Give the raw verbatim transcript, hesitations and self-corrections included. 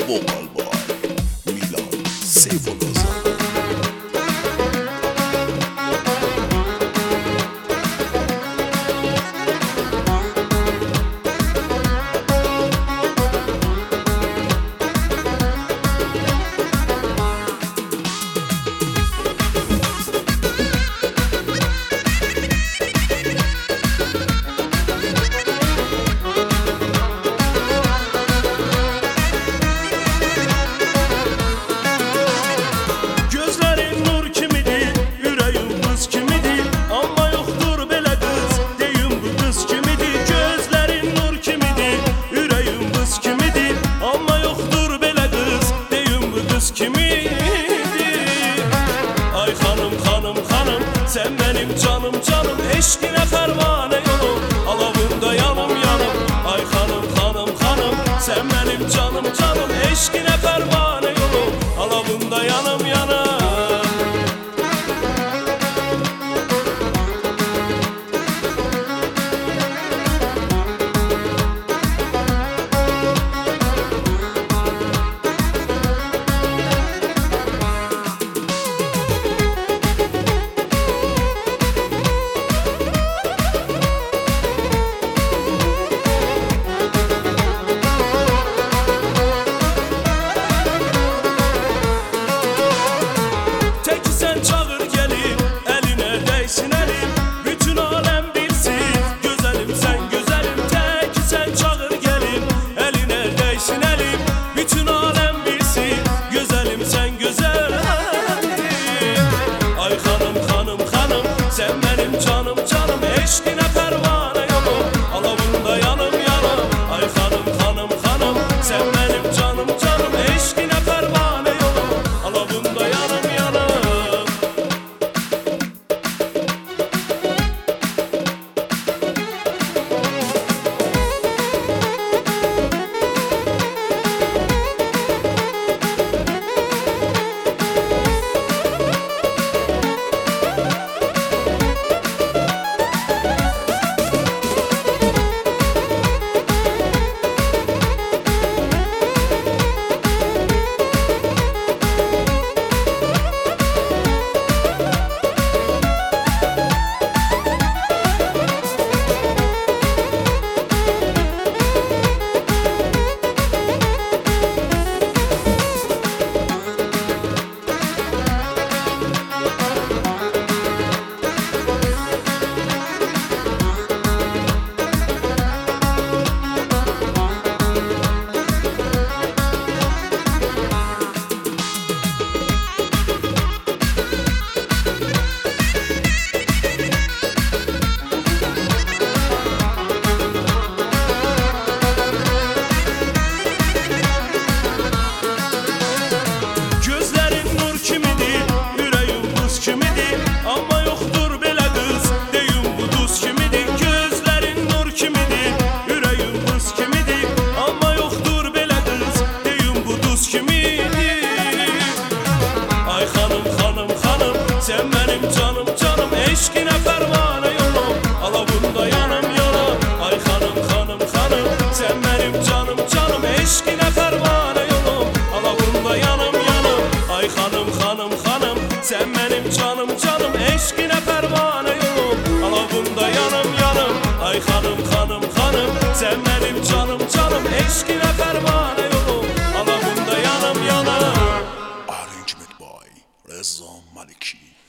vocal by Milan Seyfullah. Sen benim canım canım, eşkine pervane yolum, alavında yanım yanım. Ay hanım hanım hanım, sen benim canım canım, eşkine pervane yolum, alavında yanım yanım. Sen benim canım canım, eşkine pervane yolum, alavında yanım yanım. Ay hanım hanım hanım, sen benim canım canım, eşkine pervane yolum, alavında yanım yanım. Sen benim canım canım, eşkine pervane yolum, alavında yanım yanım. Ay hanım hanım hanım, sen benim canım canım, eşkine pervane yolum, alavında yanım yanım. Ay hanım hanım hanım, sen benim canım canım, eşkine pervane yolum, alavında yanım yanım. Ay hanım hanım hanım, sen benim canım canım, eşkine pervane yolum, alavında yanım yanım. Arrangement by Reza Maliki.